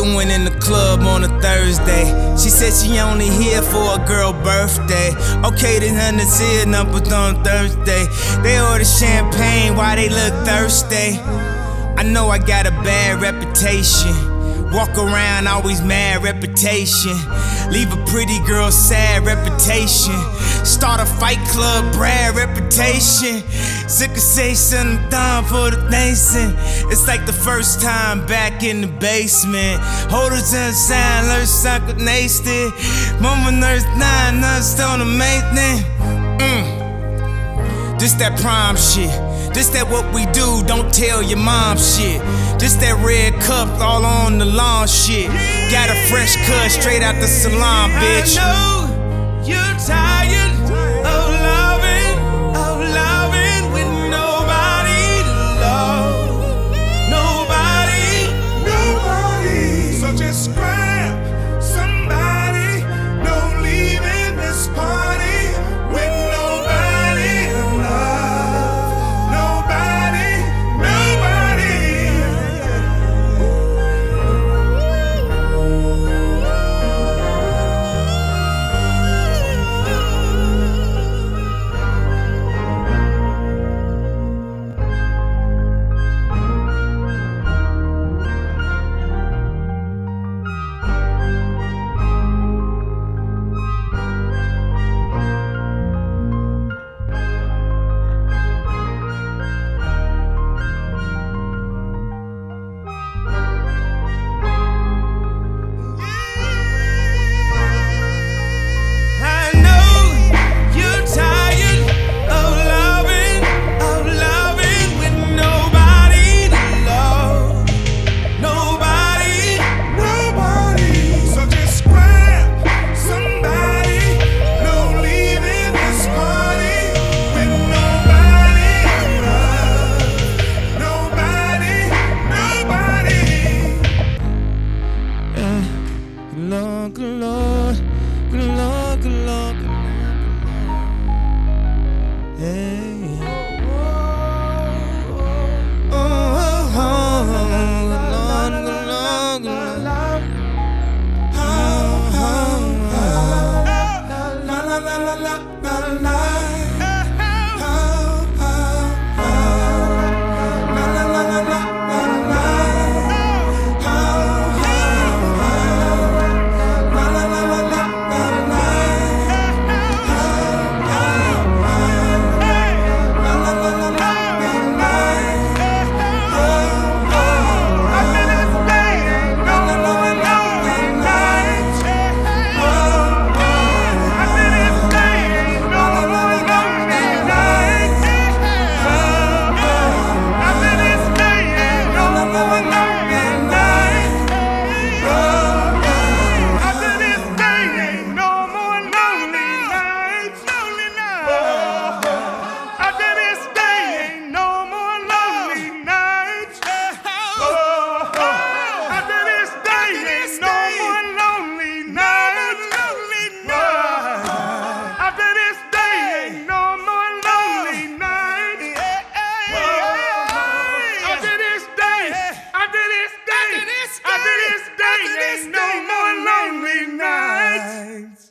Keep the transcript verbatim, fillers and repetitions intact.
went in the club on a Thursday. She said she only here for a girl birthday. Okay, then hundreds here, numbers on Thursday. They order champagne while they look thirsty. I know I got a bad reputation. Walk around always mad reputation. Leave a pretty girl sad reputation. Start a fight club, Brad reputation. Sick of say something done for the nation. It's like the first time back in the basement. Holders in the sound, nurse sucker nasty. Mama nurse nine, nurse on the maintenance. Mm. This that prime shit. This that what we do, don't tell your mom shit. This that red cup all on the lawn shit. Got a fresh cut straight out the salon, bitch. I know you're tired of loving, of loving with nobody to love. Nobody, nobody. So just grab somebody. Don't leave in this party with nobody to love. Nobody, nobody. Good Lord, good Lord, good Lord, good Lord, good Lord. Hey. Oh, oh, oh, good Lord, good Lord, good Lord. Oh, oh, oh. La la la la la la la. After this day, ain't no more lonely nights.